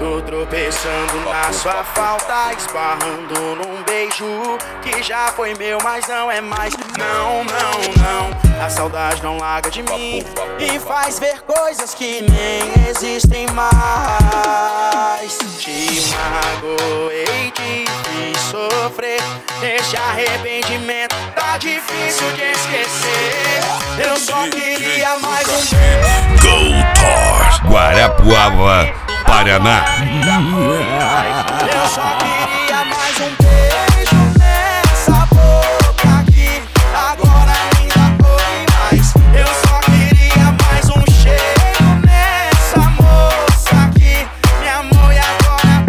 Tô tropeçando na sua falta, esbarrando num beijo que já foi meu, mas não é mais. Não, não, não, a saudade não larga de mim e faz ver coisas que nem existem mais. Te magoei, te fiz sofrer, esse arrependimento tá difícil de esquecer. Eu só queria mais um beijo. Goldtor, Guarapuava, Paraná. Eu só queria mais um beijo nessa boca aqui. Agora ainda foi mais. Eu só queria mais um cheiro nessa moça aqui. Me amor e agora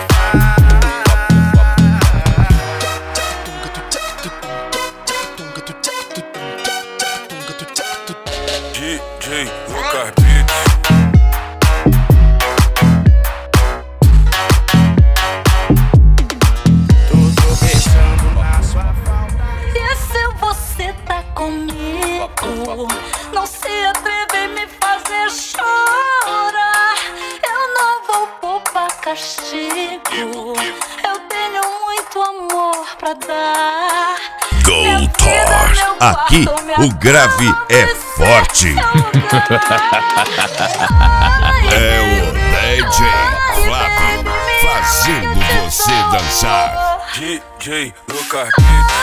tanto. DJ Lucas Beats. Não se atreve a me fazer chorar. Eu não vou poupar castigo. Eu tenho muito amor pra dar. Goldtor, aqui o grave é forte. É o DJ Flávio fazendo você dançar. DJ Lucas Beats.